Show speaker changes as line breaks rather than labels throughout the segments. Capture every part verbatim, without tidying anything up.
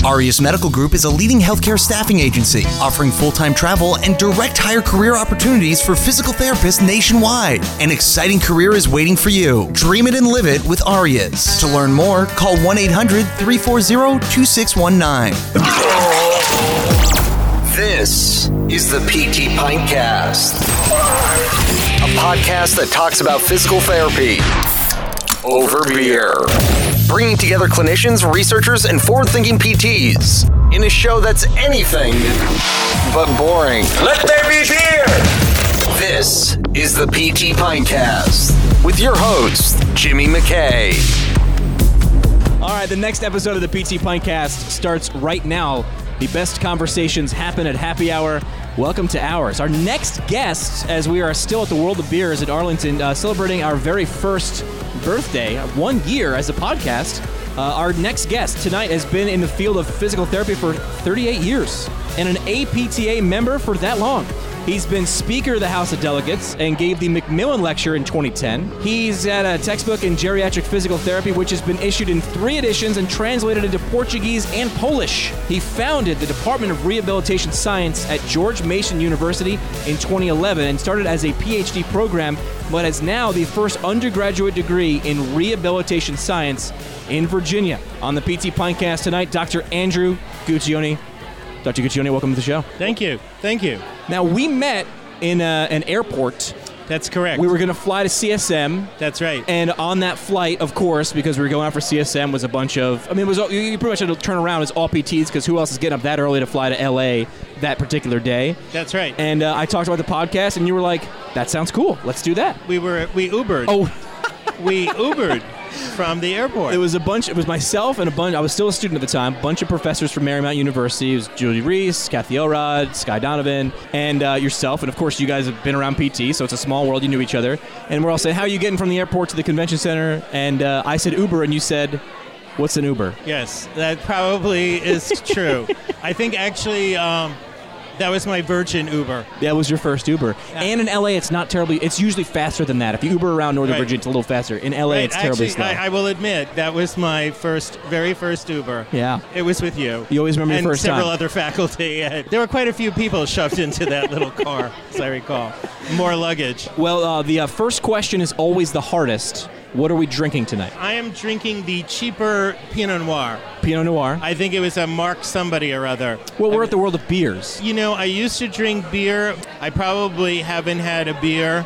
Aureus Medical Group is a leading healthcare staffing agency offering full-time travel and direct hire career opportunities for physical therapists nationwide. An exciting career is waiting for you. Dream it and live it with Aureus. To learn more, call one eight hundred, three four zero, two six one nine. This is the P T Pintcast, a podcast that talks about physical therapy over beer, bringing together clinicians, researchers, and forward-thinking P Ts in a show that's anything but boring. Let there be beer! This is the P T Pintcast with your host, Jimmy McKay.
All right, the next episode of the P T Pintcast starts right now. The best conversations happen at happy hour. Welcome to ours. Our next guest, as we are still at the World of Beers at Arlington, uh, celebrating our very first birthday, one year as a podcast. Uh, our next guest tonight has been in the field of physical therapy for thirty-eight years and an A P T A member for that long. He's been Speaker of the House of Delegates and gave the Macmillan Lecture in twenty ten. He's had a textbook in geriatric physical therapy, which has been issued in three editions and translated into Portuguese and Polish. He founded the Department of Rehabilitation Science at George Mason University in twenty eleven and started as a P H D program, but has now the first undergraduate degree in rehabilitation science in Virginia. On the P T Pintcast tonight, Doctor Andrew Guccione. Doctor Guccione, welcome to the show.
Thank you. Thank you.
Now, we met in uh, an airport.
That's correct.
We were going to fly to C S M.
That's right.
And on that flight, of course, because we were going out for C S M, was a bunch of, I mean, it was you you pretty much had to turn around as all P Ts, because who else is getting up that early to fly to L A that particular day?
That's right.
And uh, I talked about the podcast, and you were like, that sounds cool. Let's do that.
We were, we Ubered.
Oh.
we Ubered from the airport.
It was a bunch, it was myself and a bunch, I was still a student at the time, a bunch of professors from Marymount University. It was Julie Reese, Kathy Elrod, Sky Donovan, and uh, yourself. And of course, you guys have been around P T, so it's a small world. You knew each other. And we're all saying, how are you getting from the airport to the convention center? And uh, I said Uber, and you said, what's an Uber?
Yes, that probably is true. I think actually um, that was my Virgin Uber.
That was your first Uber.
Yeah.
And in L A, it's not terribly, it's usually faster than that. If you Uber around Northern
Right.
Virginia, it's a little faster. In L A,
Right.
it's terribly
Actually,
slow.
I, I will admit, that was my first, very first Uber.
Yeah.
It was with you.
You always remember
and
your first
several
time.
other faculty. Uh, there were quite a few people shoved into that little car, as I recall. More luggage.
Well, uh, the uh, first question is always the hardest. What are we drinking tonight?
I am drinking the cheaper Pinot Noir.
Pinot Noir.
I think it was a Mark somebody or other.
Well, we're
I
at the World of Beers.
You know, I used to drink beer. I probably haven't had a beer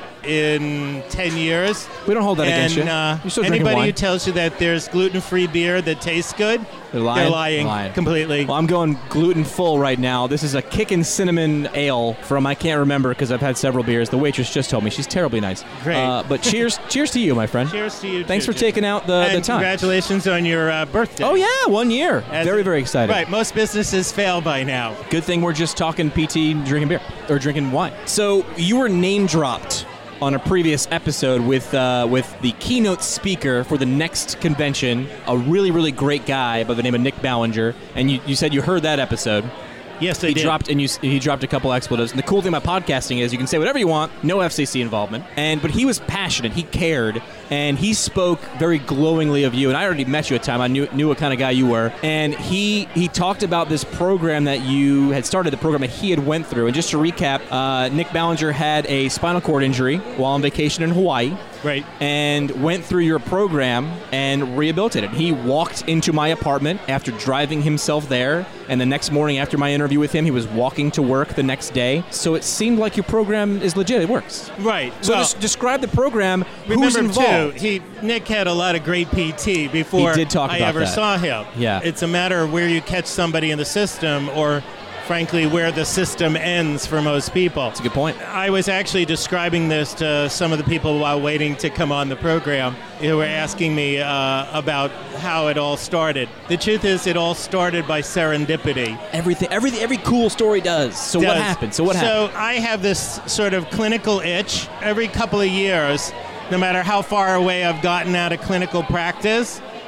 in ten years.
We don't hold that
and,
against you.
Uh,
You're still drinking
anybody
wine.
who tells you that there's gluten-free beer that tastes good,
They're lying.
they're lying,
lying.
completely.
Well, I'm going gluten full right now. This is a Kickin' Cinnamon Ale from, I can't remember because I've had several beers. The waitress just told me. She's terribly nice.
Great.
Uh, but cheers cheers to you, my friend.
Cheers to you,
Thanks
too,
for
Jim.
taking out the,
and
the time.
Congratulations on your uh, birthday.
Oh, yeah, one year.
As
very,
it-
very excited.
Right, most businesses fail by now.
Good thing we're just talking P T, drinking beer, or drinking wine. So you were name dropped on a previous episode with uh, with the keynote speaker for the next convention, a really, really great guy by the name of Nick Ballinger, and you, you said you heard that episode.
Yes, I
He
did.
dropped and you, he dropped a couple expletives. And the cool thing about podcasting is you can say whatever you want, no F C C involvement. And but he was passionate, he cared, and he spoke very glowingly of you. And I already met you at the time. I knew knew what kind of guy you were. And he he talked about this program that you had started, the program that he had went through. And just to recap, uh, Nick Ballinger had a spinal cord injury while on vacation in Hawaii.
Right.
And went through your program and rehabilitated. He walked into my apartment after driving himself there, and the next morning after my interview with him, he was walking to work the next day. So it seemed like your program is legit. It works.
Right.
So
well,
just describe the program. Who's
remember
involved?
too, he Nick had a lot of great P T before
He did talk
I
about
ever
that.
saw him.
Yeah.
It's a matter of where you catch somebody in the system, or frankly, where the system ends for most people.
That's a good point.
I was actually describing this to some of the people while waiting to come on the program who were asking me uh, about how it all started. The truth is, it all started by serendipity.
Everything, everything, every cool story does. So what
Does.
happened? So what happened?
So I have this sort of clinical itch every couple of years, no matter how far away I've gotten out of clinical practice.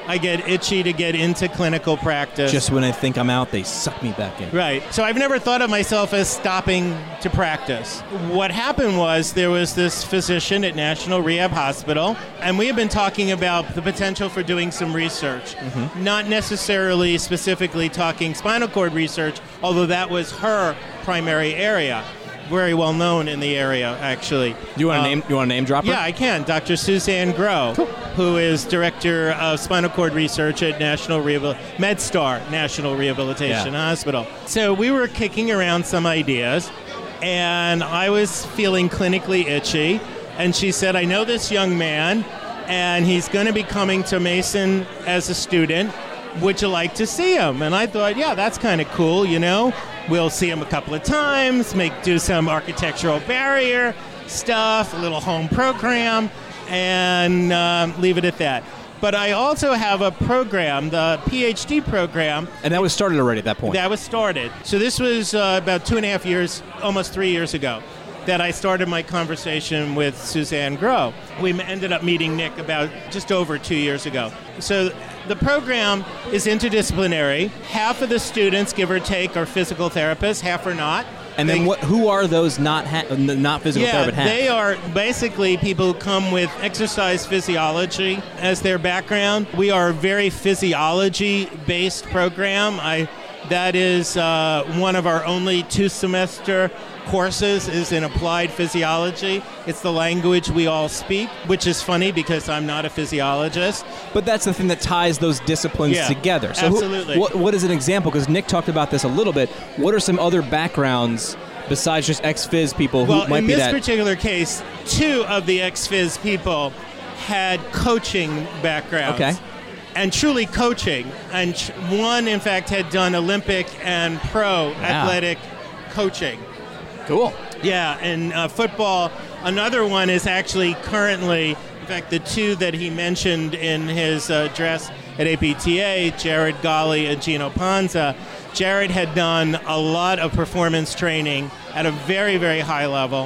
I get itchy to get into clinical practice.
Just when I think I'm out, they suck me back in.
Right. So I've never thought of myself as stopping to practice. What happened was there was this physician at National Rehab Hospital, and we have been talking about the potential for doing some research. Mm-hmm. Not necessarily specifically talking spinal cord research, although that was her primary area. Very well known in the area, actually.
Do you want to um, name? You want to name drop her?
Yeah, I can. Doctor Suzanne Groh, cool. who is director of spinal cord research at National Rehabil- MedStar National Rehabilitation yeah. Hospital. So we were kicking around some ideas, and I was feeling clinically itchy. And she said, "I know this young man, and he's going to be coming to Mason as a student. Would you like to see him?" And I thought, yeah, that's kind of cool, you know. We'll see him a couple of times, make do some architectural barrier stuff, a little home program, and um, leave it at that. But I also have a program, the PhD program.
And that was started already at that point?
That was started. So this was uh, about two and a half years, almost three years ago, that I started my conversation with Suzanne Groh. We ended up meeting Nick about just over two years ago. So the program is interdisciplinary. Half of the students, give or take, are physical therapists, half are not.
And then
they,
what? Who are those not ha- not physical
yeah,
therapists?
They are basically people who come with exercise physiology as their background. We are a very physiology-based program. I That is uh, one of our only two-semester courses is in applied physiology. It's the language we all speak, which is funny because I'm not a physiologist.
But that's the thing that ties those disciplines
yeah,
together. So
absolutely.
Who, what, what is an example? Because Nick talked about this a little bit. What are some other backgrounds besides just ex-phys people who
well,
might be that?
Well, in this particular case, two of the ex-phys people had coaching backgrounds.
Okay.
And truly coaching. And one, in fact, had done Olympic and pro wow. athletic coaching.
Cool.
Yeah, and uh, football. Another one is actually currently, in fact, the two that he mentioned in his uh, address at A P T A, Jared Golly and Gino Panza. Jared had done a lot of performance training at a very, very high level.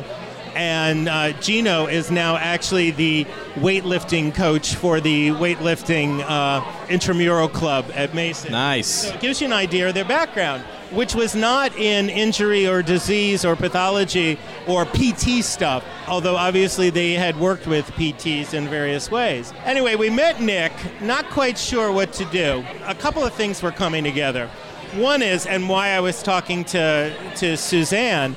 And uh, Gino is now actually the weightlifting coach for the weightlifting uh, intramural club at Mason.
Nice.
So it gives you an idea of their background, which was not in injury or disease or pathology or P T stuff, although obviously they had worked with P Ts in various ways. Anyway, we met Nick, not quite sure what to do. A couple of things were coming together. One is, and why I was talking to, to Suzanne,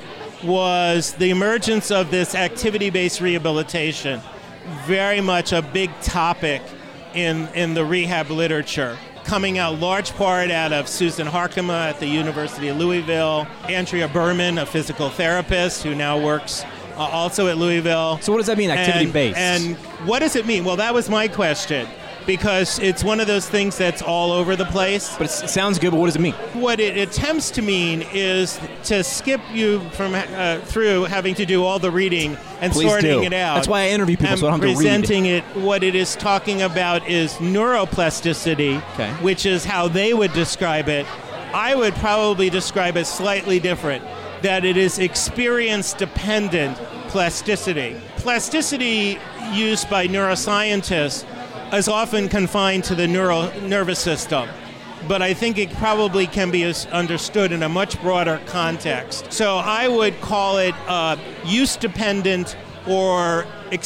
was the emergence of this activity-based rehabilitation, very much a big topic in, in the rehab literature, coming out large part out of Susan Harkema at the University of Louisville, Andrea Berman, a physical therapist who now works uh, also at Louisville.
So what does that mean, activity-based?
And, and what does it mean? Well, that was my question. Because it's one of those things that's all over the place.
But it sounds good, but what does it mean?
What it attempts to mean is to skip you from uh, through having to do all the reading and
Please
sorting
do.
it out.
That's why I interview people, so I don't have to read.
Presenting it, what it is talking about is neuroplasticity,
okay.
which is how they would describe it. I would probably describe it slightly different, that it is experience-dependent plasticity. Plasticity used by neuroscientists is often confined to the neural nervous system, but I think it probably can be understood in a much broader context. So I would call it uh, use-dependent or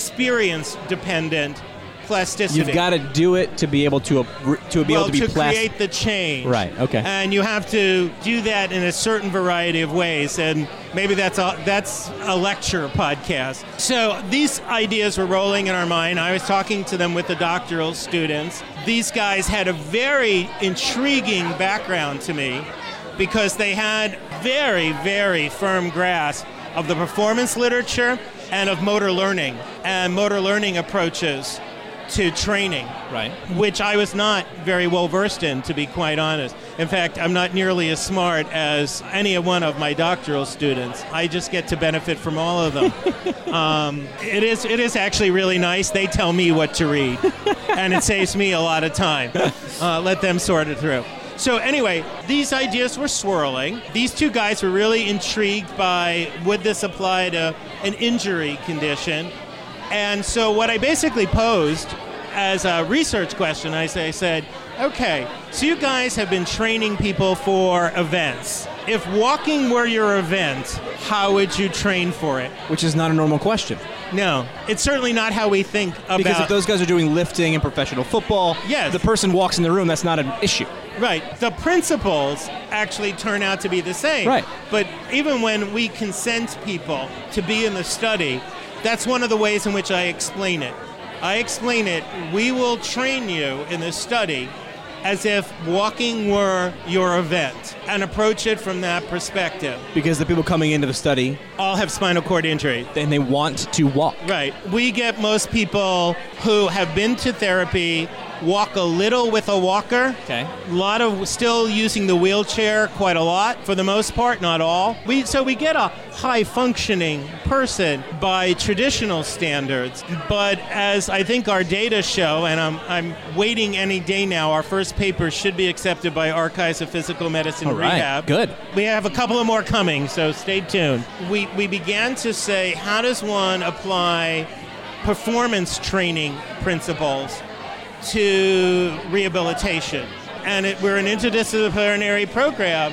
experience-dependent plasticity.
You've got to do it to be able to uh, to be
well,
able to be
to
plastic.
create the change.
Right. Okay.
And you have to do that in a certain variety of ways, and maybe that's a that's a lecture podcast. So these ideas were rolling in our mind. I was talking to them with the doctoral students. These guys had a very intriguing background to me because they had very, very firm grasp of the performance literature and of motor learning and motor learning approaches to training,
right?
Which I was not very well versed in, to be quite honest. In fact, I'm not nearly as smart as any one of my doctoral students. I just get to benefit from all of them. um, it is it is actually really nice. They tell me what to read, and it saves me a lot of time. Uh, let them sort it through. So anyway, these ideas were swirling. These two guys were really intrigued by, would this apply to an injury condition? And so what I basically posed as a research question, I say, I said, okay, so you guys have been training people for events. If walking were your event, how would you train for it?
Which is not a normal question.
No, it's certainly not how we think about...
Because if those guys are doing lifting and professional football,
yes.
the person walks in the room, that's not an issue.
Right. The principles actually turn out to be the same.
Right.
But even when we consent people to be in the study, that's one of the ways in which I explain it. I explain it, we will train you in the study as if walking were your event and approach it from that perspective.
Because the people coming into the study
all have spinal cord injury.
And they want to walk.
Right. We get most people who have been to therapy, walk a little with a walker.
Okay.
A lot of still using the wheelchair quite a lot, for the most part, not all. We So we get a high-functioning person by traditional standards. But as I think our data show, and I'm, I'm waiting any day now, our first paper should be accepted by Archives of Physical Medicine
All right.
Rehab.
Good.
We have a couple of more coming, so stay tuned. We, we began to say, how does one apply performance training principles to rehabilitation? And it, we're an interdisciplinary program,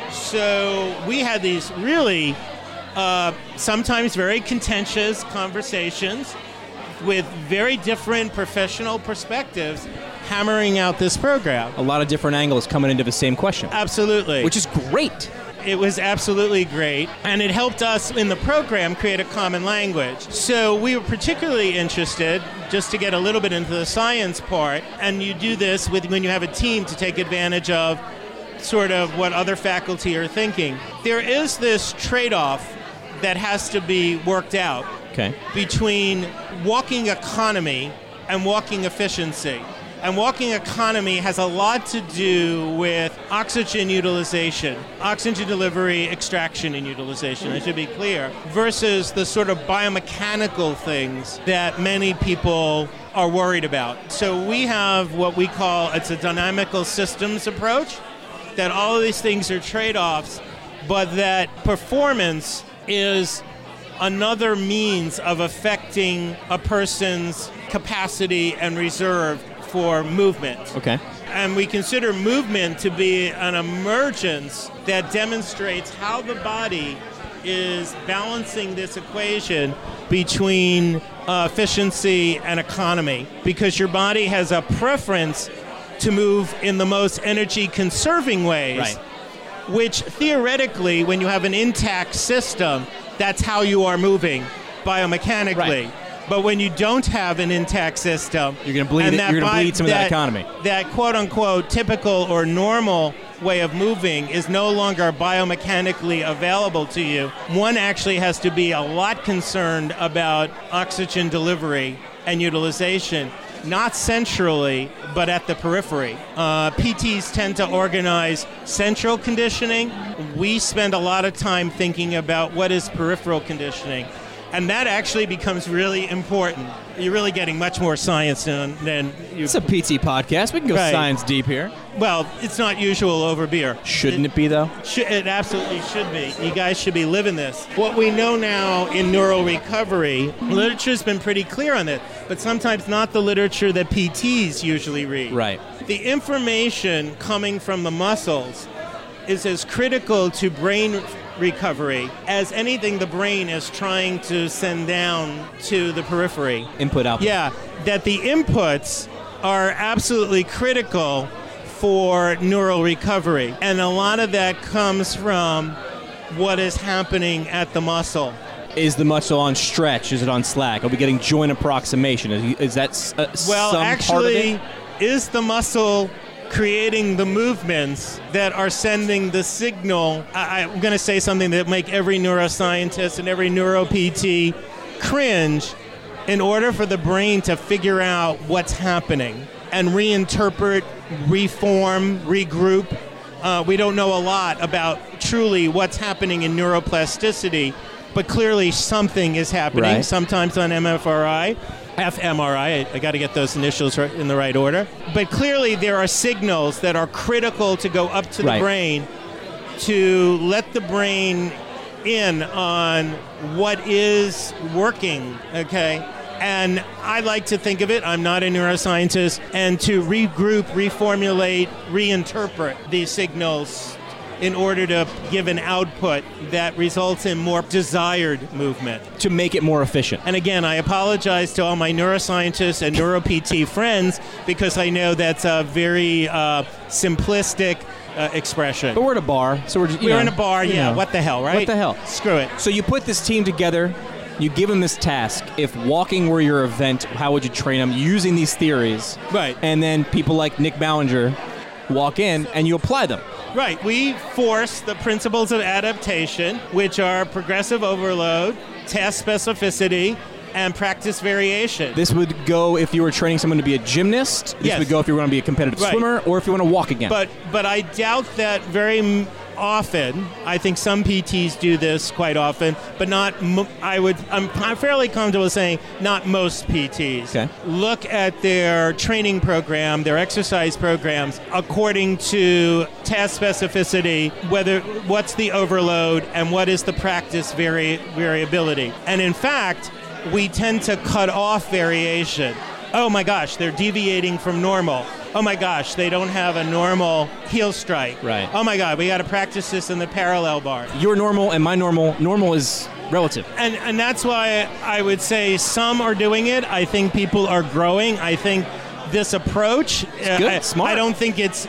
so we had these really uh, sometimes very contentious conversations with very different professional perspectives hammering out this program.
A lot of different angles coming into the same question.
Absolutely.
Which is great.
It was absolutely great, and it helped us in the program create a common language. So we were particularly interested, just to get a little bit into the science part, and you do this with when you have a team to take advantage of sort of what other faculty are thinking. There is this trade-off that has to be worked out
okay.
between walking economy and walking efficiency. And walking economy has a lot to do with oxygen utilization, oxygen delivery, extraction, and utilization, I should be clear, versus the sort of biomechanical things that many people are worried about. So we have what we call, it's a dynamical systems approach, that all of these things are trade-offs, but that performance is another means of affecting a person's capacity and reserve for movement.
Okay.
And we consider movement to be an emergence that demonstrates how the body is balancing this equation between uh, efficiency and economy, because your body has a preference to move in the most energy-conserving ways,
right.
which theoretically, when you have an intact system, that's how you are moving biomechanically.
Right.
But when you don't have an intact system,
you're going to bleed. It, you're going to bleed some
that,
of that economy.
That quote unquote typical or normal way of moving is no longer biomechanically available to you. One actually has to be a lot concerned about oxygen delivery and utilization, not centrally, but at the periphery. Uh, P Ts tend to organize central conditioning. We spend a lot of time thinking about what is peripheral conditioning. And that actually becomes really important. You're really getting much more science than, than you...
It's a P T podcast. We can go
right.
science deep here.
Well, it's not usual over beer.
Shouldn't it, it be, though?
Sh- it absolutely should be. You guys should be living this. What we know now in neural recovery, literature's been pretty clear on it, but sometimes not the literature that P Ts usually read.
Right.
The information coming from the muscles is as critical to brain recovery as anything the brain is trying to send down to the periphery.
Input, output.
Yeah, that the inputs are absolutely critical for neural recovery. And a lot of that comes from what is happening at the muscle.
Is the muscle on stretch? Is it on slack? Are we getting joint approximation? Is, is that uh,
well,
some
actually,
part of it?
Is the muscle creating the movements that are sending the signal? I, I'm going to say something that make every neuroscientist and every neuro-P T cringe. In order for the brain to figure out what's happening and reinterpret, reform, regroup, uh, we don't know a lot about truly what's happening in neuroplasticity, but clearly something is happening,
right.
sometimes on M F R I. fMRI, I, I got to get those initials right, in the right order. But clearly there are signals that are critical to go up to the
right.
brain to let the brain in on what is working, okay? And I like to think of it, I'm not a neuroscientist, and to regroup, reformulate, reinterpret these signals in order to give an output that results in more desired movement.
To make it more efficient.
And again, I apologize to all my neuroscientists and neuro-P T friends because I know that's a very uh, simplistic uh, expression.
But we're at a bar, so we're just, you
We're
know,
in a bar,
you
yeah,
know.
what the hell, right?
What the hell?
Screw it.
So you put this team together, you give them this task. If walking were your event, how would you train them using these theories?
Right.
And then people like Nick Ballinger walk in and you apply them.
Right. We force the principles of adaptation, which are progressive overload, task specificity, and practice variation.
This would go if you were training someone to be a gymnast. This
Yes.
would go if you want to be a competitive
Right.
swimmer or if you want to walk again.
But but I doubt that very m- often. I think some P Ts do this quite often, but not. M- I would. I'm, I'm fairly comfortable saying not most P Ts.
Okay.
Look at their training program, their exercise programs, according to task specificity. Whether what's the overload and what is the practice vari- variability. And in fact, we tend to cut off variation. Oh my gosh, they're deviating from normal. Oh my gosh, they don't have a normal heel strike.
Right.
Oh my God, we got to practice this in the parallel bar.
Your normal and my normal, normal is relative.
And and that's why I would say some are doing it. I think people are growing. I think this approach, uh,
good,
I,
smart.
I don't think it's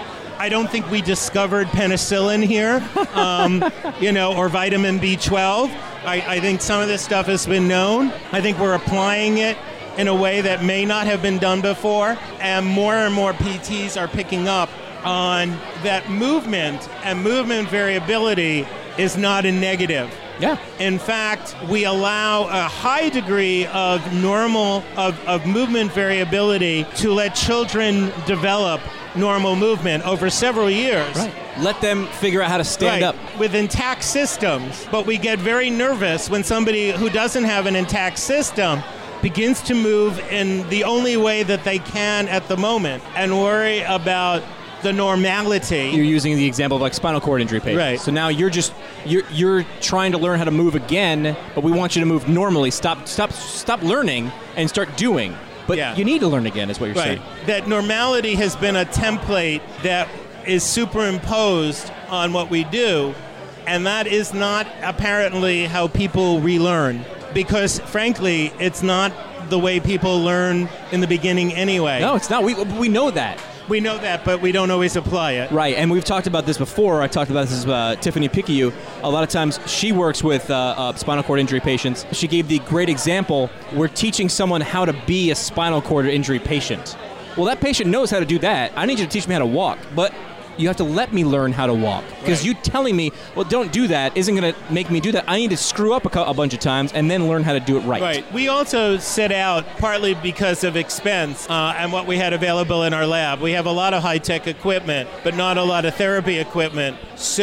I don't think we discovered penicillin here, um, you know, or vitamin B twelve. I, I think some of this stuff has been known. I think we're applying it in a way that may not have been done before, and more and more P Ts are picking up on that movement and movement variability is not a negative.
Yeah.
In fact, we allow a high degree of normal, of, of movement variability to let children develop normal movement over several years.
Right. Let them figure out how to stand
Right,
up.
with intact systems. But we get very nervous when somebody who doesn't have an intact system begins to move in the only way that they can at the moment and worry about the normality.
You're using the example of like spinal cord injury patients.
Right.
So now you're just you're you're trying to learn how to move again, but we want you to move normally. Stop stop stop learning and start doing. But
Yeah.
you need to learn again, is what you're
Right.
saying.
That normality has been a template that is superimposed on what we do, and that is not apparently how people relearn. Because, frankly, it's not the way people learn in the beginning anyway.
No, it's not. We we know that.
We know that, but we don't always apply it.
Right, and we've talked about this before. I talked about this with uh, Tiffany Picayune. A lot of times she works with uh, uh, spinal cord injury patients. She gave the great example, we're teaching someone how to be a spinal cord injury patient. Well, that patient knows how to do that. I need you to teach me how to walk, but you have to let me learn how to walk. Because
Right.
you telling me, well, don't do that, isn't going to make me do that. I need to screw up a, co- a bunch of times and then learn how to do it right.
Right. We also set out, partly because of expense uh, and what we had available in our lab. We have a lot of high-tech equipment, but not a lot of therapy equipment.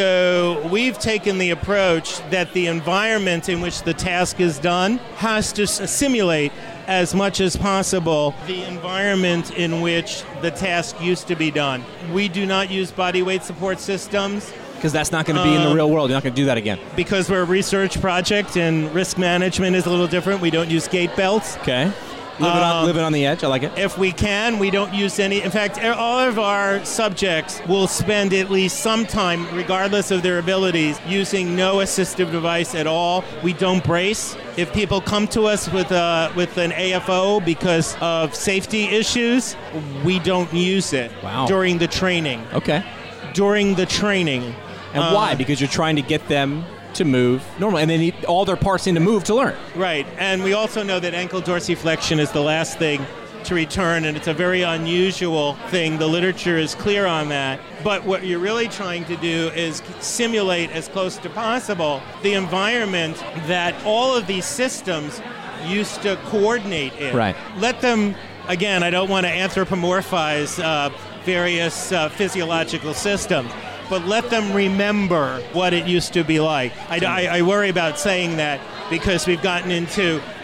So we've taken the approach that the environment in which the task is done has to s- simulate as much as possible the environment in which the task used to be done. We do not use body weight support systems
Because that's not going to be in the
Um,
real world. You're not going to do that again.
because we're a research project and risk management is a little different. We don't use gait belts.
Okay. Living, on,
Um,
living on the edge. I like it.
If we can, we don't use any. In fact, all of our subjects will spend at least some time, regardless of their abilities, using no assistive device at all. We don't brace. If people come to us with a, with an A F O because of safety issues, we don't use it
Wow.
during the training.
Okay.
During the training.
And
Uh,
why? Because you're trying to get them to move normally, and they need all their parts need to move to learn.
Right, and we also know that ankle dorsiflexion is the last thing to return, and it's a very unusual thing. The literature is clear on that. But what you're really trying to do is simulate as close to possible the environment that all of these systems used to coordinate in.
Right.
Let them, again, I don't want to anthropomorphize uh, various uh, physiological systems, but let them remember what it used to be like. I, I, I worry about saying that because we've gotten into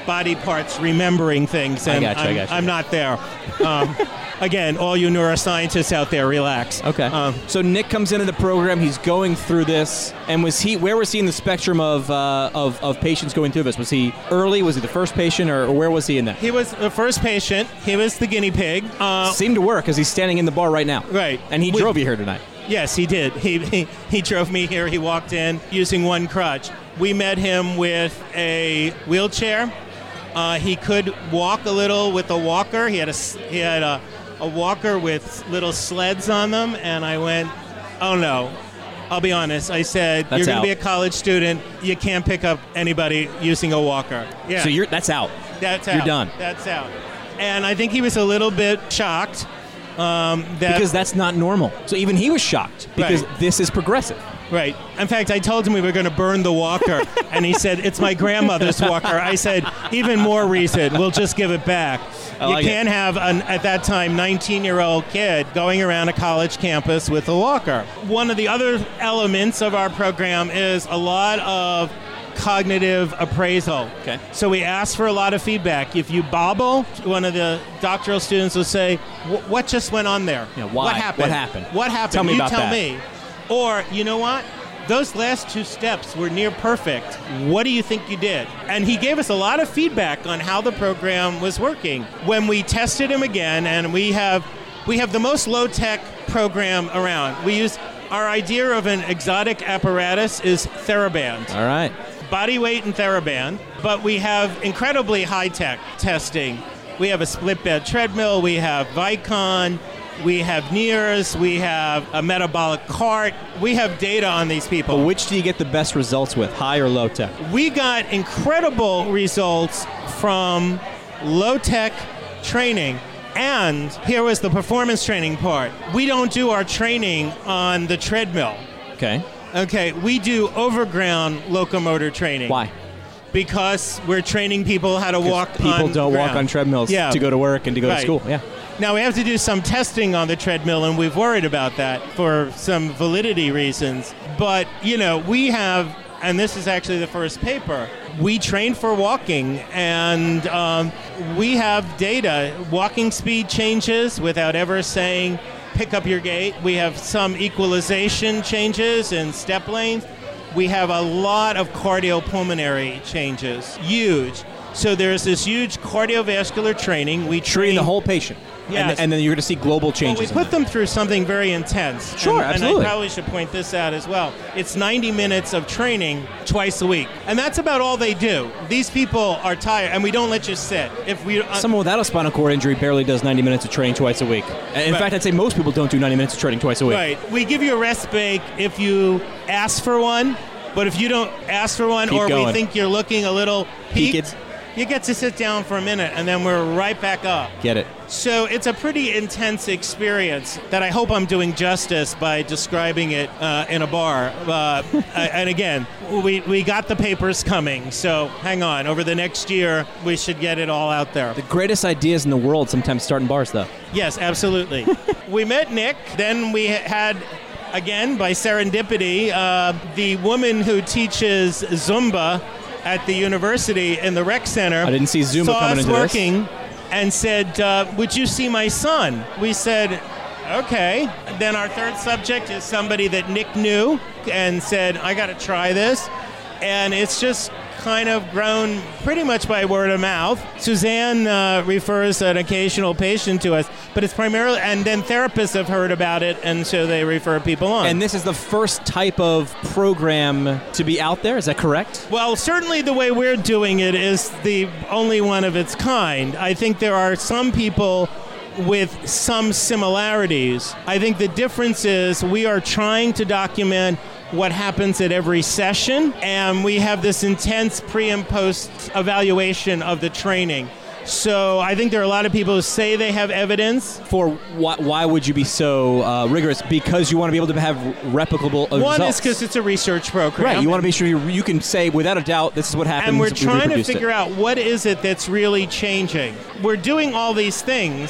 body parts remembering things. And
I got you,
I'm,
I got you.
I'm not there. Um, again, all you neuroscientists out there, relax.
Okay.
Um,
so Nick comes into the program. He's going through this, and was he? Where was he in the spectrum of uh, of, of patients going through this? Was he early? Was he the first patient, or, or where was he in that?
he was the first patient. He was the guinea pig. Uh,
Seemed to work because he's standing in the bar right now.
Right.
And he
We-
drove you here tonight.
Yes, he did. He, he he drove me here. He walked in using one crutch. We met him with a wheelchair. Uh, he could walk a little with a walker. He had a s- he had a, a walker with little sleds on them, and I went, oh no. I'll be honest. I said,
That's
you're going
out.
to be a college student. You can't pick up anybody using a walker. Yeah,
So you're that's out.
that's
you're
out.
done.
That's out. And I think he was a little bit shocked um, that
Because that's not normal. So even he was shocked because
Right.
this is progressive.
Right. In fact, I told him we were going to burn the walker, and he said, it's my grandmother's walker. I said, even more reason, we'll just give it back.
I
you
like it.
can't have, an, at that time, nineteen-year-old kid going around a college campus with a walker. One of the other elements of our program is a lot of cognitive appraisal.
Okay.
So we ask for a lot of feedback. If you bobble, one of the doctoral students will say, "Wh- what just went on there?
Yeah, why?
What happened?
What happened?
What happened?
Tell me
you
about
tell
that."
me. Or, you know what? Those last two steps were near perfect. What do you think you did? And he gave us a lot of feedback on how the program was working. When we tested him again, and we have we have the most low-tech program around. We use our idea of an exotic apparatus is TheraBand.
All right.
Body weight and TheraBand, but we have incredibly high-tech testing. We have a split bed treadmill, we have Vicon, we have N I R S, we have a metabolic cart, we have data on these people.
But which do you get the best results with, high or low tech?
We got incredible results from low-tech training. And here was the performance training part. We don't do our training on the treadmill.
Okay.
Okay, we do overground locomotor training.
Why?
Because we're training people how to walk
People
on
don't walk
ground.
on treadmills
Yeah.
to go to work and to go
Right.
to school. Yeah.
Now, we have to do some testing on the treadmill, and we've worried about that for some validity reasons. But, you know, we have, and this is actually the first paper, we train for walking, and um, we have data. Walking speed changes without ever saying, pick up your gait. We have some equalization changes in step lanes. We have a lot of cardiopulmonary changes, huge. So there's this huge cardiovascular training. We
Train
train
the whole patient.
Yes.
And, and then you're going to see global
Well, we
changes. in
put
that.
them through something very intense.
Sure,
and,
absolutely.
And I probably should point this out as well. It's ninety minutes of training twice a week. And that's about all they do. These people are tired, and we don't let you sit. If we uh,
Someone without a spinal cord injury barely does ninety minutes of training twice a week. And in
Right.
fact, I'd say most people don't do ninety minutes of training twice a week.
Right. We give you a rest break if you ask for one, but if you don't ask for one,
Keep
or
going.
we think you're looking a little peaked,
Peaked.
you get to sit down for a minute, and then we're right back up.
Get it.
So it's a pretty intense experience that I hope I'm doing justice by describing it uh, in a bar. Uh, and again, we, we got the papers coming, so hang on. Over the next year, we should get it all out there.
The greatest ideas in the world sometimes start in bars, though.
Yes, absolutely. We met Nick, then we had, again, by serendipity, uh, the woman who teaches Zumba at the university in the rec center.
I didn't see Zumba
saw
coming
us
into this.
working and said, uh, would you see my son? We said, okay. Then our third subject is somebody that Nick knew and said, I got to try this. And it's just kind of grown pretty much by word of mouth. Suzanne uh, refers an occasional patient to us, but it's primarily, and then therapists have heard about it, and so they refer people on.
And this is the first type of program to be out there, is that correct?
Well, certainly the way we're doing it is the only one of its kind. I think there are some people with some similarities. I think the difference is we are trying to document what happens at every session, and we have this intense pre and post evaluation of the training. So I think there are a lot of people who say they have evidence.
For why, why would you be so uh, rigorous? Because you want to be able to have replicable uh,
One
results.
is because it's a research program.
Right, you want to be sure you, you can say without a doubt this is what happens.
And we're
we
trying to
reproduced
figure
it.
out what is it that's really changing. We're doing all these things,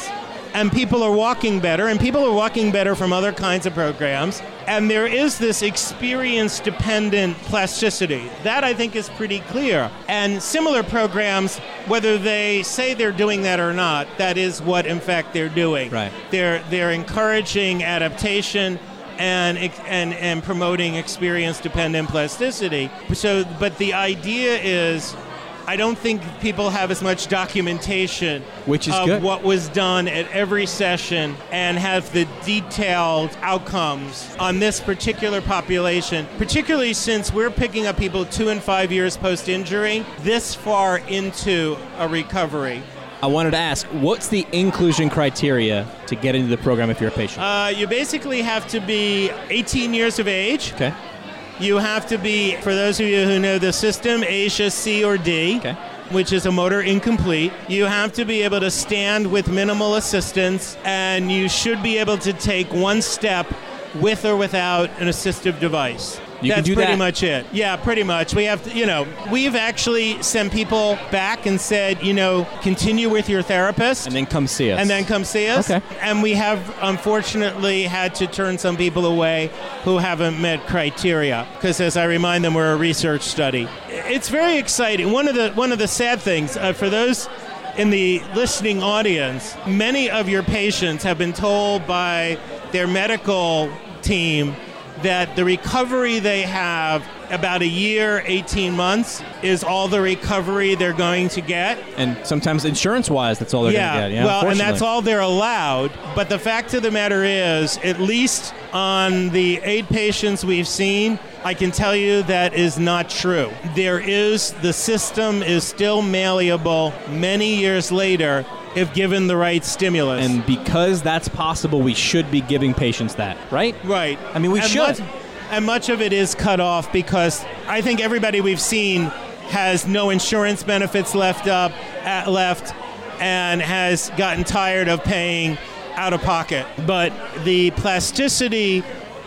and people are walking better, and people are walking better from other kinds of programs. And there is this experience-dependent plasticity. That, I think, is pretty clear. And similar programs, whether they say they're doing that or not, that is what, in fact, they're doing.
Right.
They're they're encouraging adaptation and and and promoting experience-dependent plasticity. So, but the idea is, I don't think people have as much documentation
Which is
of
good.
what was done at every session and have the detailed outcomes on this particular population, particularly since we're picking up people two and five years post-injury, this far into a recovery.
I wanted to ask, what's the inclusion criteria to get into the program if you're a patient?
Uh, you basically have to be eighteen years of age.
Okay.
You have to be, for those of you who know the system, ASIA C or D,
Okay.
which is a motor incomplete. You have to be able to stand with minimal assistance, and you should be able to take one step with or without an assistive device.
You can
That's
do
pretty
that?
much it. Yeah, pretty much. We have to, you know, we've actually sent people back and said, you know, continue with your therapist.
And then come see us.
And then come see us.
Okay.
And we have, unfortunately, had to turn some people away who haven't met criteria. Because, as I remind them, we're a research study. It's very exciting. One of the one of the sad things, uh, for those in the listening audience, many of your patients have been told by their medical team that the recovery they have, about a year, eighteen months, is all the recovery they're going to get.
And sometimes insurance-wise, that's all they're
Yeah,
going to get. Yeah,
well, and that's
unfortunately.
all they're allowed. But the fact of the matter is, at least on the eight patients we've seen, I can tell you that is not true. There is, the system is still malleable many years later if given the right stimulus.
And because that's possible, we should be giving patients that, right?
Right.
I mean, we
and
should.
Much, and much of it is cut off because I think everybody we've seen has no insurance benefits left up, at, left, and has gotten tired of paying out of pocket. But the plasticity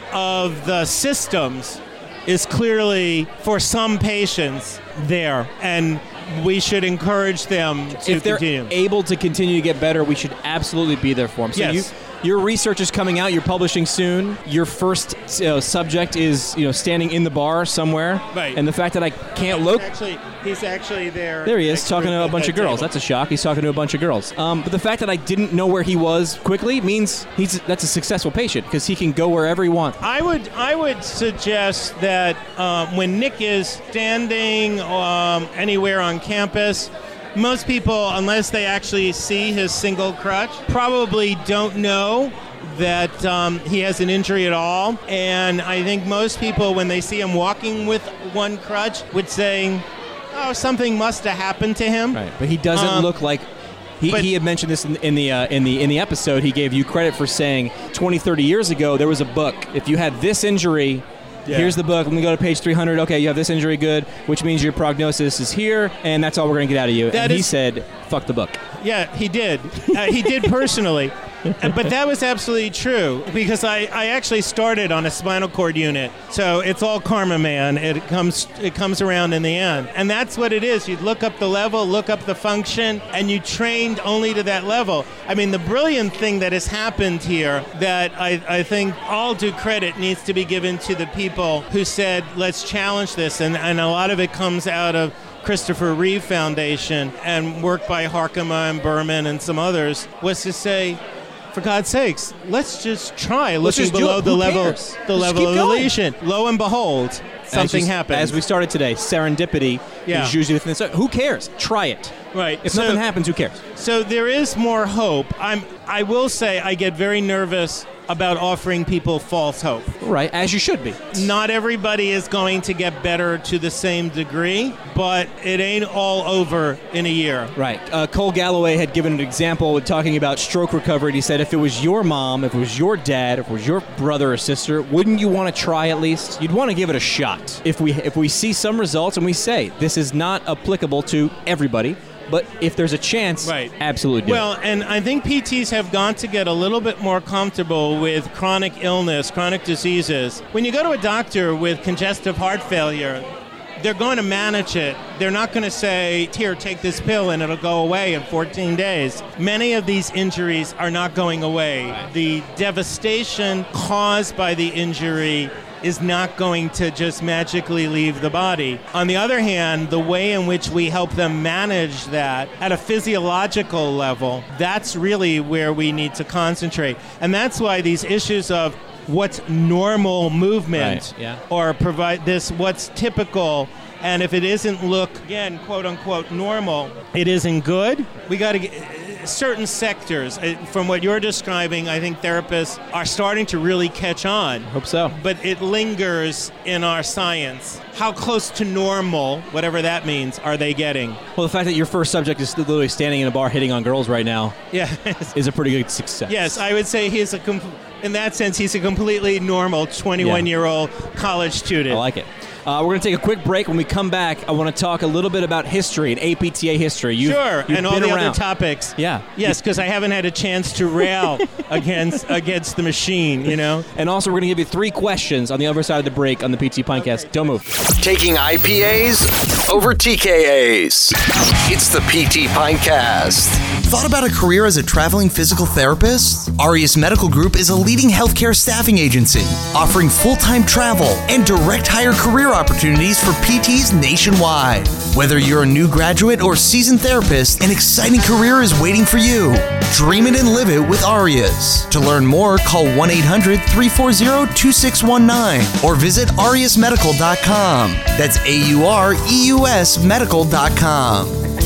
of the systems is clearly, for some patients, there. And we should encourage them to
If they're
continue.
able to continue to get better, we should absolutely be there for them. So
Yes.
you, your research is coming out. You're publishing soon. Your first you know, subject is you know standing in the bar somewhere.
Right.
And the fact that I can't
He's
locate.
actually, he's actually there.
There he is,
next
talking to a
the
bunch of
head
girls.
table.
That's a shock. He's talking to a bunch of girls. Um, but the fact that I didn't know where he was quickly means he's that's a successful patient because he can go wherever he wants.
I would I would suggest that um, when Nick is standing um, anywhere on campus, most people, unless they actually see his single crutch, probably don't know that um, he has an injury at all. And I think most people, when they see him walking with one crutch, would say, oh, something must have happened to him.
Right. But he doesn't
Um,
look like. He,
but-
he had mentioned this in, in the uh, in the in the episode. He gave you credit for saying twenty, thirty years ago there was a book. If you had this injury,
Yeah.
here's the book. Let me go to page three hundred. Okay, you have this injury, good, which means your prognosis is here, and that's all we're going to get out of you.
That
and he
is-
said, fuck the book.
Yeah, he did. Uh, he did personally. Uh, But that was absolutely true because I, I actually started on a spinal cord unit. So it's all karma, man. It comes it comes around in the end. And that's what it is. You look up the level, look up the function, and you trained only to that level. I mean, the brilliant thing that has happened here that I, I think all due credit needs to be given to the people who said, let's challenge this. And, and a lot of it comes out of Christopher Reeve Foundation and work by Harkema and Berman and some others, was to say, for God's sakes, let's just try
Let's
looking
just do
below
it.
the
Who
level
cares?
the
Just
level
keep
of the
going.
lesion. Lo and behold, something
as you,
happens.
As we started today, serendipity
Yeah.
is usually within the. Who cares? Try it.
Right.
If
So-
nothing happens, who cares?
So there is more hope. I'm. I will say I get very nervous about offering people false hope.
Right, as you should be.
Not everybody is going to get better to the same degree, but it ain't all over in a year.
Right. Uh, Cole Galloway had given an example talking about stroke recovery. And he said, if it was your mom, if it was your dad, if it was your brother or sister, wouldn't you want to try at least? You'd want to give it a shot. If we if we see some results and we say this is not applicable to everybody, but if there's a chance,
Right.
absolutely do
Well,
it.
and I think P Ts have gone to get a little bit more comfortable with chronic illness, chronic diseases. When you go to a doctor with congestive heart failure, they're going to manage it. They're not going to say, here, take this pill and it'll go away in fourteen days. Many of these injuries are not going away. Right. The devastation caused by the injury is not going to just magically leave the body. On the other hand, the way in which we help them manage that at a physiological level, that's really where we need to concentrate. And that's why these issues of what's normal movement
right. yeah.
or provide this, what's typical, and if it isn't look, again, quote unquote, normal, it isn't good. We got to get certain sectors. From what you're describing, I think therapists are starting to really catch on.
Hope so.
But it lingers in our science. How close to normal, whatever that means, are they getting?
Well, the fact that your first subject is literally standing in a bar hitting on girls right now
yeah.
is a pretty good success.
Yes, I would say he's a, com- in that sense, he's a completely normal twenty-one-year-old yeah. college student.
I like it. Uh, we're going to take a quick break. When we come back, I want to talk a little bit about history and A P T A history. You've,
sure,
you've
and all
been
the
around.
other topics.
Yeah.
Yes, because I haven't had a chance to rail against against the machine, you know?
And also, we're going to give you three questions on the other side of the break on the P T Podcast. Okay. Don't move.
Taking I P As over T K As. It's the P T Pinecast. Thought about a career as a traveling physical therapist? Arias Medical Group is a leading healthcare staffing agency offering full-time travel and direct hire career opportunities for P Ts nationwide. Whether you're a new graduate or seasoned therapist, an exciting career is waiting for you. Dream it and live it with Arias. To learn more, call one eight hundred, three four zero, two six one nine or visit arias medical dot com. That's A U R E U S medical dot com.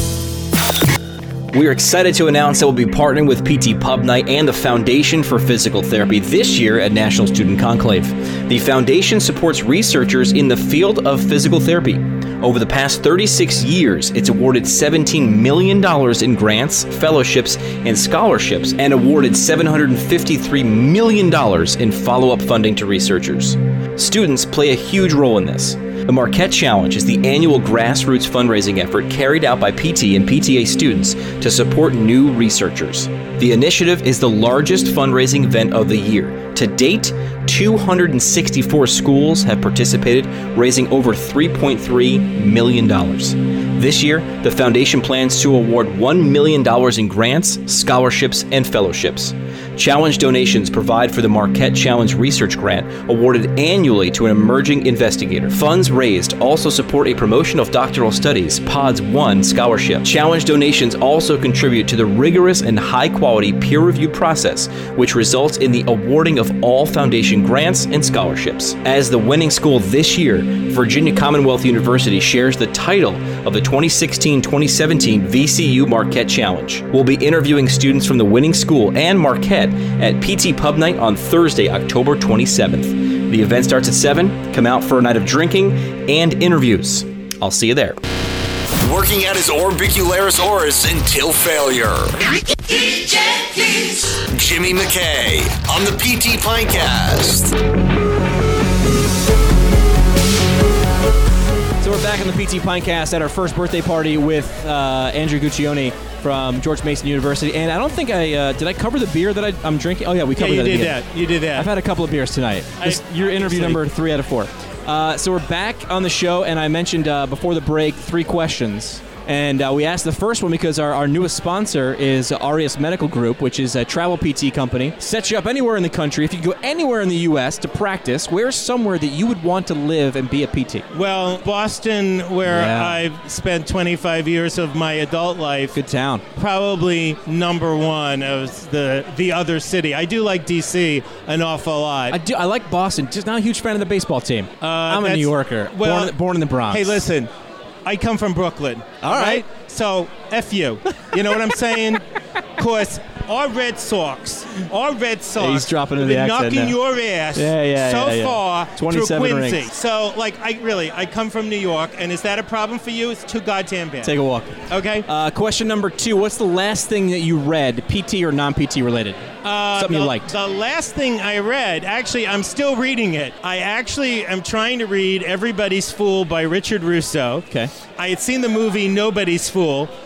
We are excited to announce that we'll be partnering with P T Pub Night and the Foundation for Physical Therapy this year at National Student Conclave. The foundation supports researchers in the field of physical therapy. Over the past thirty-six years, it's awarded seventeen million dollars in grants, fellowships, and scholarships, and awarded seven hundred fifty-three million dollars in follow-up funding to researchers. Students play a huge role in this. The Marquette Challenge is the annual grassroots fundraising effort carried out by P T and P T A students to support new researchers. The initiative is the largest fundraising event of the year. To date, two hundred sixty-four schools have participated, raising over three point three million dollars. This year, the foundation plans to award one million dollars in grants, scholarships, and fellowships. Challenge donations provide for the Marquette Challenge Research Grant, awarded annually to an emerging investigator. Funds raised also support a promotion of doctoral studies, P O D S one scholarship. Challenge donations also contribute to the rigorous and high-quality peer-review process, which results in the awarding of all foundation grants and scholarships. As the winning school this year, Virginia Commonwealth University shares the title of the twenty sixteen twenty seventeen V C U Marquette Challenge. We'll be interviewing students from the winning school and Marquette at P T Pub Night on Thursday, October twenty-seventh. The event starts at seven. Come out for a night of drinking and interviews. I'll see you there.
Working at his orbicularis oris until failure. Jimmy McKay on the P T Pinecast.
So we're back on the P T Pinecast at our first birthday party with uh, Andrew Guccione from George Mason University. And I don't think I, uh, did I cover the beer that I, I'm drinking? Oh yeah, we covered
yeah, you
that.
did that. You did that.
I've had a couple of beers tonight. This,
I,
your interview number three out of four. Uh, so we're back on the show, and I mentioned uh, before the break three questions. And uh, we asked the first one because our, our newest sponsor is Arias Medical Group, which is a travel P T company. Sets you up anywhere in the country. If you go anywhere in the U S to practice, where's somewhere that you would want to live and be a P T?
Well, Boston, where
yeah.
I've spent twenty-five years of my adult life.
Good town.
Probably number one of the the other city. I do like D C an awful lot.
I do. I like Boston. Just not a huge fan of the baseball team.
Uh,
I'm a New Yorker.
Well,
born, born in the Bronx.
Hey, listen. I come from Brooklyn.
All right.
right? So, F you. You know what I'm saying? Because our Red Sox, our Red Sox
yeah, he's dropping
have
the
been
accent
knocking
now.
your ass
yeah, yeah,
so
yeah, yeah.
far
twenty-seven
through Quincy.
rings.
So, like, I really, I come from New York, and is that a problem for you? It's too goddamn bad.
Take a walk.
Okay.
Uh, question number two. What's the last thing that you read, P T or non-P T related?
Uh,
Something
the,
you liked.
The last thing I read, actually, I'm still reading it. I actually am trying to read Everybody's Fool by Richard Russo.
Okay.
I had seen the movie Nobody's Fool,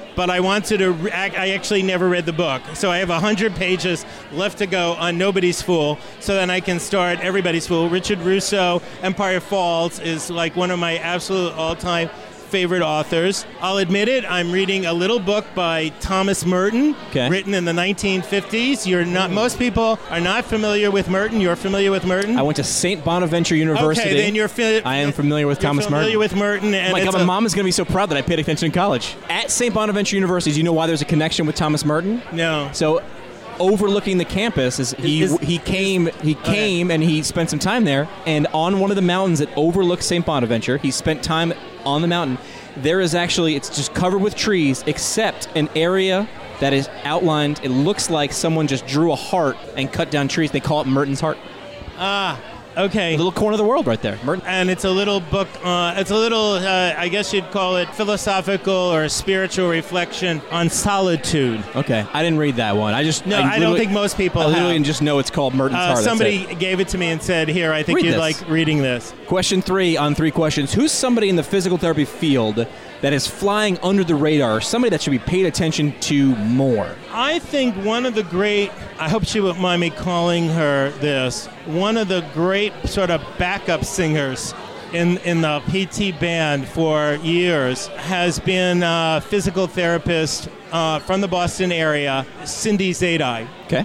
but I wanted to, re- I actually never read the book. So I have one hundred pages left to go on Nobody's Fool, so then I can start Everybody's Fool. Richard Russo, Empire Falls, is like one of my absolute all-time favorite authors. I'll admit it, I'm reading a little book by Thomas Merton,
okay.
written in the nineteen fifties. You're not, most people are not familiar with Merton. You're familiar with Merton?
I went to Saint Bonaventure University.
Okay, then you're fi-
I am familiar with Thomas Merton.
familiar with Merton. And
oh my
it's
God, my
a-
mom is going to be so proud that I paid attention in college. At Saint Bonaventure University, do you know why there's a connection with Thomas Merton?
No.
So, overlooking the campus, is he
Is-
he came he came and he spent some time there, and on one of the mountains that overlooks Saint Bonaventure, he spent time on the mountain. There is actually, it's just covered with trees, except an area that is outlined. It looks like someone just drew a heart and cut down trees. They call it Merton's Heart.
Ah, okay.
A little corner of the world right there. Merton.
And it's a little book, uh, it's a little, uh, I guess you'd call it philosophical or spiritual reflection on solitude.
Okay, I didn't read that one. I just
No, I, don't
literally-
think most people
I literally
have.
just know it's called Merton's
Uh,
Heart. That's
somebody
it.
gave it to me and said, here, I think
Read
you'd
this.
like reading this.
Question three on three questions. Who's somebody in the physical therapy field that is flying under the radar, somebody that should be paid attention to more?
I think one of the great, I hope she won't mind me calling her this, one of the great sort of backup singers in, in the P T band for years has been a physical therapist uh, from the Boston area, Cindy Zadai.
Okay.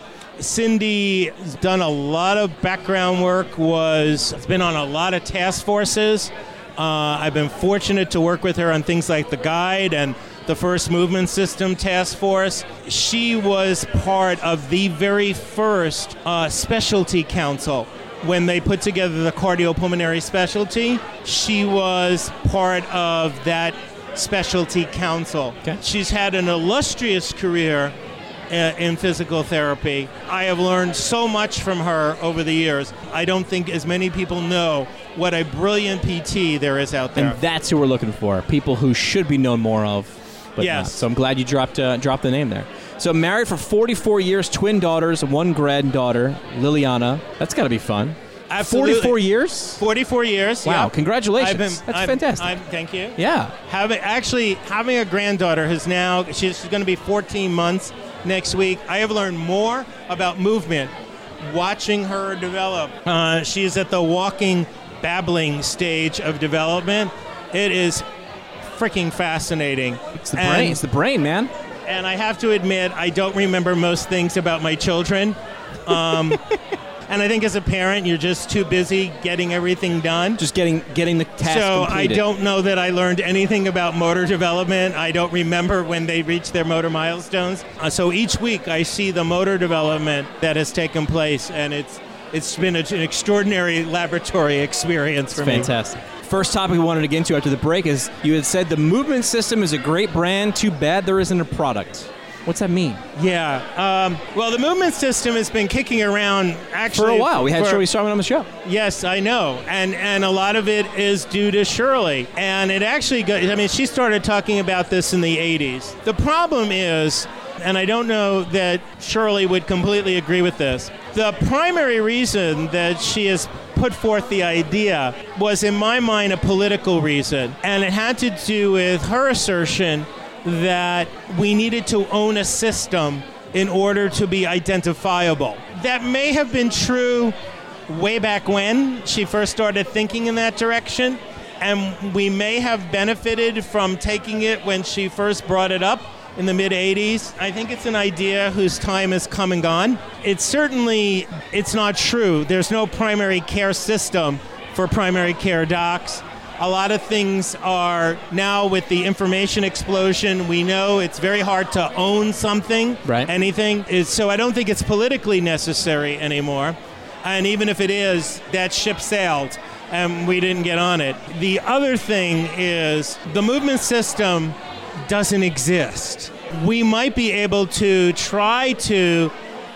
Cindy's done a lot of background work, was been on a lot of task forces. Uh, I've been fortunate to work with her on things like the Guide and the First Movement System Task Force. She was part of the very first uh, specialty council. When they put together the cardiopulmonary specialty, she was part of that specialty council.
Okay.
She's had an illustrious career uh, in physical therapy. I have learned so much from her over the years. I don't think as many people know what a brilliant P T there is out there.
And that's who we're looking for. People who should be known more of. But
Yes.
not. So I'm glad you dropped uh, dropped the name there. So married for forty-four years, twin daughters, one granddaughter, Liliana. That's got to be fun.
Absolutely.
forty-four years?
forty-four years.
Wow,
yeah.
congratulations.
I've been,
That's
I'm-
fantastic.
I'm, thank you.
Yeah.
Having actually having a granddaughter who's now she's, she's going to be fourteen months next week. I have learned more about movement watching her develop. Uh, she's at the walking, babbling stage of development. It is freaking fascinating.
It's the
And-
brain. It's the brain, man.
And I have to admit, I don't remember most things about my children. Um, and I think as a parent, you're just too busy getting everything done.
Just getting getting the task
So
completed.
I don't know that I learned anything about motor development. I don't remember when they reach their motor milestones. Uh, so each week I see the motor development that has taken place, and it's it's been a, an extraordinary laboratory experience for
It's
me.
fantastic. First topic we wanted to get into after the break is you had said the Movement System is a great brand. Too bad there isn't a product. What's that mean?
Yeah. Um, well, the movement system has been kicking around actually
For a while. We had
for-
Shirley Starman on the show.
Yes, I know, and and a lot of it is due to Shirley. And it actually, go, I mean, she started talking about this in the eighties. The problem is, and I don't know that Shirley would completely agree with this, the primary reason that she has put forth the idea was, in my mind, a political reason, and it had to do with her assertion that we needed to own a system in order to be identifiable. That may have been true way back when she first started thinking in that direction, and we may have benefited from taking it when she first brought it up in the mid-eighties. I think it's an idea whose time has come and gone. It's certainly, it's not true. There's no primary care system for primary care docs. A lot of things are now, with the information explosion, we know it's very hard to own something,
Right.
anything. Is, so I don't think it's politically necessary anymore. And even if it is, that ship sailed and we didn't get on it. The other thing is the movement system doesn't exist. We might be able to try to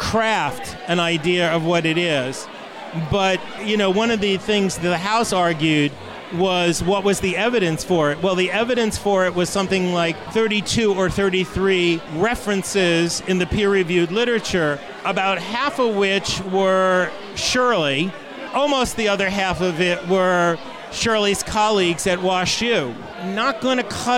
craft an idea of what it is, but you know, one of the things the House argued was, what was the evidence for it? Well, the evidence for it was something like thirty-two or thirty-three references in the peer-reviewed literature, about half of which were Shirley. Almost the other half of it were Shirley's colleagues at WashU. Not going to cut it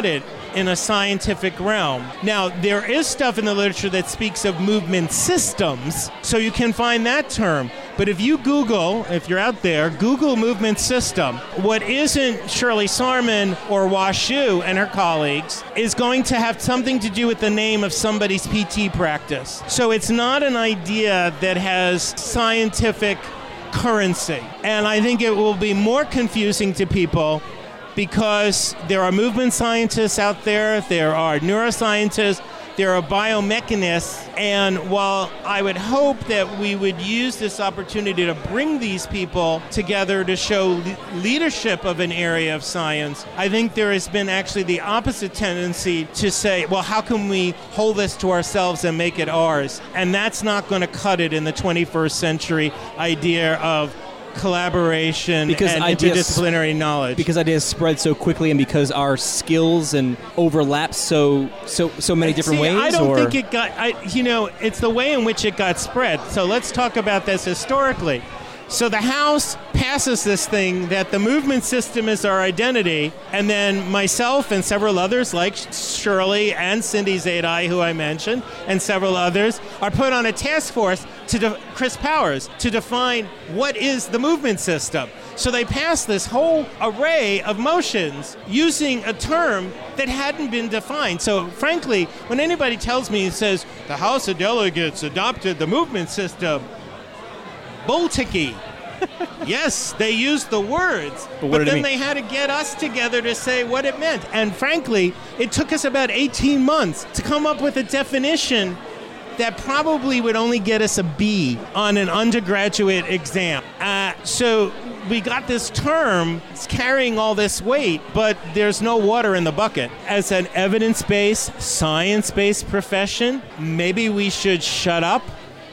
in a scientific realm. Now, there is stuff in the literature that speaks of movement systems, so you can find that term. But if you Google, if you're out there, Google movement system, what isn't Shirley Sarman or Washu and her colleagues is going to have something to do with the name of somebody's P T practice. So it's not an idea that has scientific currency. And I think it will be more confusing to people because there are movement scientists out there, there are neuroscientists, there are biomechanists, and while I would hope that we would use this opportunity to bring these people together to show le- leadership of an area of science, I think there has been actually the opposite tendency to say, well, how can we hold this to ourselves and make it ours? And that's not going to cut it in the twenty-first century idea of collaboration
because
and
ideas,
interdisciplinary knowledge.
Because ideas spread so quickly, and because our skills and overlap so so so many different
See,
ways.
I don't
or?
think it got. I, you know, it's the way in which it got spread. So let's talk about this historically. So the House passes this thing that the movement system is our identity, and then myself and several others, like Shirley and Cindy Zaidai, who I mentioned, and several others, are put on a task force to de- Chris Powers to define what is the movement system. So they passed this whole array of motions using a term that hadn't been defined. So frankly, when anybody tells me, it says, the House of Delegates adopted the movement system, bull-ticky. Yes, they used the words,
but,
but then
mean?
they had to get us together to say what it meant. And frankly, it took us about eighteen months to come up with a definition that probably would only get us a B on an undergraduate exam. Uh, so we got this term, it's carrying all this weight, but there's no water in the bucket. As an evidence-based, science-based profession, maybe we should shut up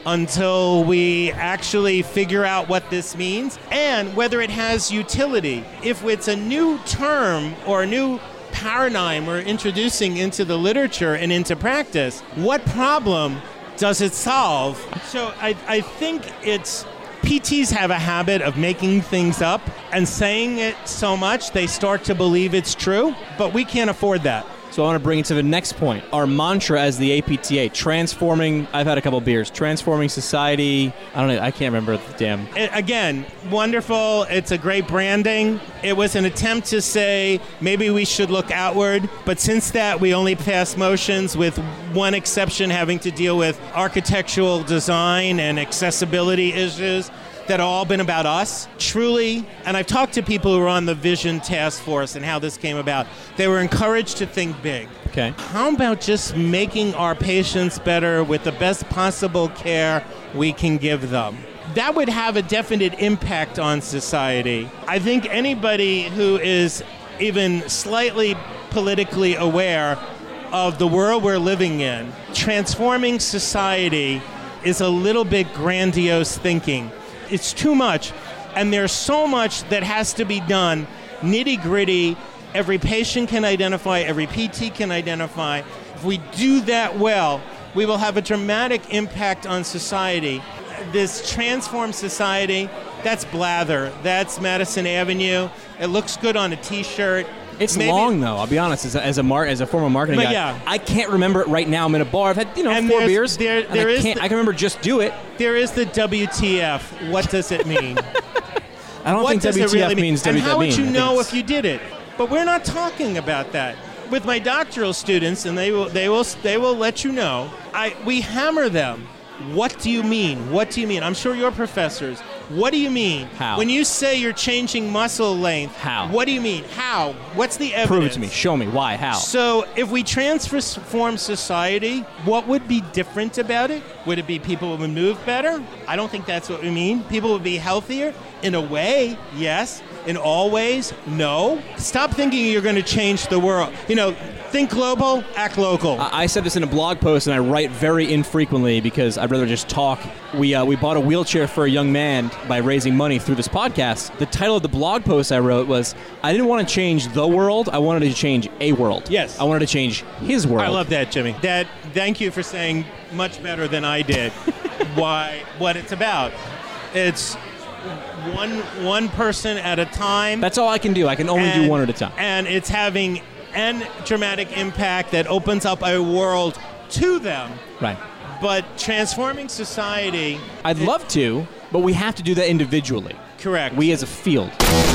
until we actually figure out what this means and whether it has utility. If it's a new term or a new paradigm we're introducing into the literature and into practice, what problem does it solve? So I, I think it's P Ts have a habit of making things up and saying it so much they start to believe it's true, but we can't afford that.
So I want to bring it to the next point. Our mantra as the A P T A, transforming, I've had a couple beers, transforming society. I don't know, I can't remember the damn.
It, again, wonderful. It's a great branding. It was an attempt to say maybe we should look outward. But since that, we only passed motions with one exception having to deal with architectural design and accessibility issues that have all been about us, truly. And I've talked to people who are on the Vision Task Force and how this came about. They were encouraged to think big.
Okay.
How about just making our patients better with the best possible care we can give them? That would have a definite impact on society. I think anybody who is even slightly politically aware of the world we're living in, transforming society is a little bit grandiose thinking. It's too much, and there's so much that has to be done, nitty-gritty. Every patient can identify, every P T can identify. If we do that well, we will have a dramatic impact on society. This transformed society, that's blather. That's Madison Avenue. It looks good on a T-shirt.
It's
Maybe,
long, though. I'll be honest. As a, as a, mar- as a former marketing
but
guy,
yeah.
I can't remember it right now. I'm in a bar. I've had you know
And
four
there's-
beers.
there-
and
there
I
is
can't.
the-
I can remember just do it.
There is the W T F. What does it mean?
I don't
What
think
does
W
it
T F
really mean?
means
And
W T F.
how would
mean.
you
I think
know
it's-
if you did it? But we're not talking about that. With my doctoral students, and they will they will they will let you know. I we hammer them. What do you mean? What do you mean? I'm sure your professors. What do you mean?
How?
When you say you're changing muscle length,
How?
What do you mean? How? What's the evidence?
Prove it to me. Show me. Why? How?
So if we transform society, what would be different about it? Would it be people would move better? I don't think that's what we mean. People would be healthier? In a way, yes. In all ways, no. Stop thinking you're going to change the world. You know, think global, act local.
I I said this in a blog post, and I write very infrequently because I'd rather just talk. We uh, we bought a wheelchair for a young man by raising money through this podcast. The title of the blog post I wrote was, I didn't want to change the world, I wanted to change a world.
Yes.
I wanted to change his world.
I love that, Jimmy. That. Thank you for saying much better than I did why what it's about. It's one one person at a time.
That's all I can do. I can only
and,
do one at a time.
And it's having and dramatic impact that opens up a world to them.
Right.
But transforming society...
I'd
it,
love to, but we have to do that individually.
Correct.
We as a field.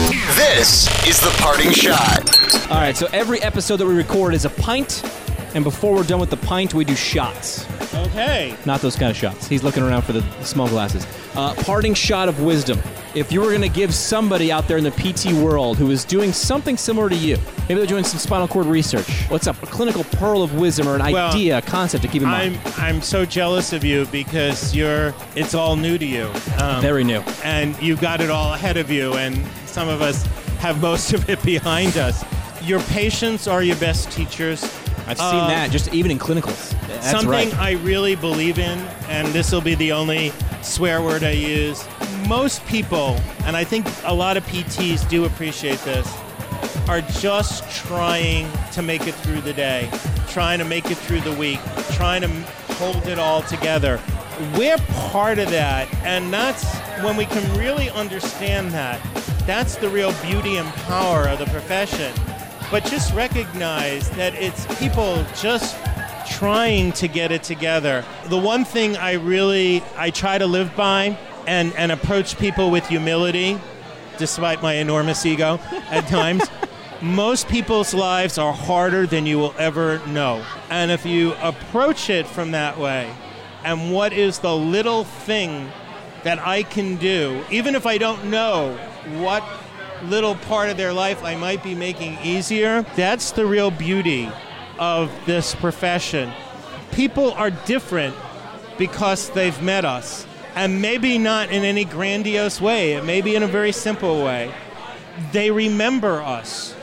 This is the parting shot.
All right, so every episode that we record is a pint, and before we're done with the pint, we do shots.
Okay.
Not those kind of shots. He's looking around for the, the small glasses. Uh, parting shot of wisdom. If you were going to give somebody out there in the P T world who is doing something similar to you, maybe they're doing some spinal cord research, what's up? A clinical pearl of wisdom or an
well,
idea, a concept to keep in mind.
I'm I'm so jealous of you because you're it's all new to you. Um,
Very new.
And you've got it all ahead of you, and some of us have most of it behind us. Your patients are your best teachers.
I've seen
uh,
that, just even in clinicals. That's
something
right.
I really believe in, and this will be the only swear word I use. Most people, and I think a lot of P Ts do appreciate this, are just trying to make it through the day, trying to make it through the week, trying to hold it all together. We're part of that, and that's when we can really understand that. That's the real beauty and power of the profession. But just recognize that it's people just trying to get it together. The one thing I really, I try to live by and, and approach people with humility, despite my enormous ego at times, most people's lives are harder than you will ever know. And if you approach it from that way, and what is the little thing that I can do, even if I don't know what little part of their life I might be making easier, that's the real beauty of this profession. People are different because they've met us, and maybe not in any grandiose way, it may be in a very simple way. They remember us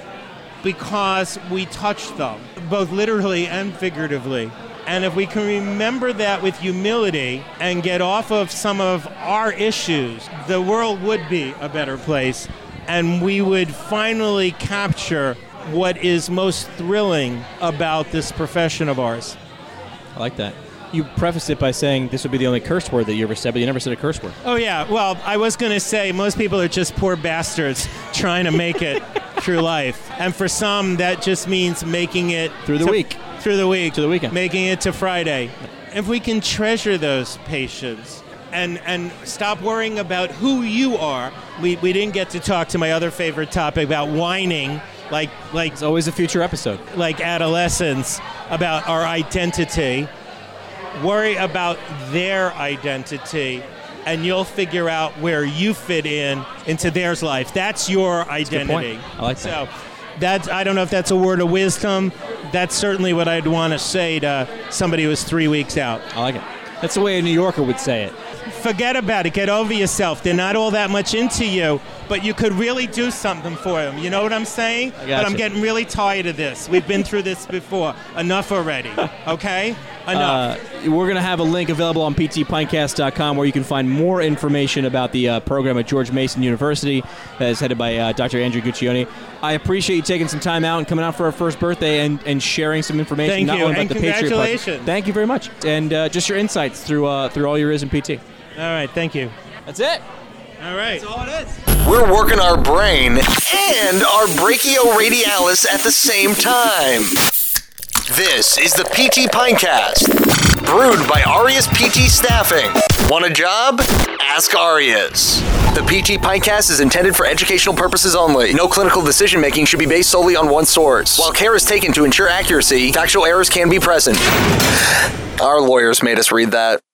because we touched them, both literally and figuratively. And if we can remember that with humility and get off of some of our issues, the world would be a better place. And we would finally capture what is most thrilling about this profession of ours.
I like that. You prefaced it by saying this would be the only curse word that you ever said, but you never said a curse word.
Oh, yeah. Well, I was going to say most people are just poor bastards trying to make it through life. And for some, that just means making it...
Through the
to,
week.
Through the week.
To the weekend.
Making it to Friday. If we can treasure those patients and and stop worrying about who you are. We we didn't get to talk to my other favorite topic about whining, like like
It's always a future episode.
like adolescence, about our identity. Worry about their identity, and you'll figure out where you fit in into their life. That's your identity.
That's a good point. I like that.
So that's, I don't know if that's a word of wisdom. That's certainly what I'd want to say to somebody who's three weeks out.
I like it. That's the way a New Yorker would say it.
Forget about it. Get over yourself. They're not all that much into you, but you could really do something for them. You know what I'm saying?
I
But
gotcha.
I'm getting really tired of this. We've been through this before. Enough already. Okay? Enough.
Uh, we're going to have a link available on p t pintcast dot com where you can find more information about the uh, program at George Mason University that is headed by uh, Doctor Andrew Guccione. I appreciate you taking some time out and coming out for our first birthday and, and sharing some information.
Thank
not
you,
only about
and
the Patriot Party.
congratulations.
Thank you very much. And uh, just your insights through uh, through all your is in P T.
All right. Thank you.
That's it.
All right.
That's all it is.
We're working our brain and our brachioradialis at the same time. This is the P T Pintcast, brewed by Arias P T Staffing. Want a job? Ask Arias. The P T Pintcast is intended for educational purposes only. No clinical decision-making should be based solely on one source. While care is taken to ensure accuracy, factual errors can be present. Our lawyers made us read that.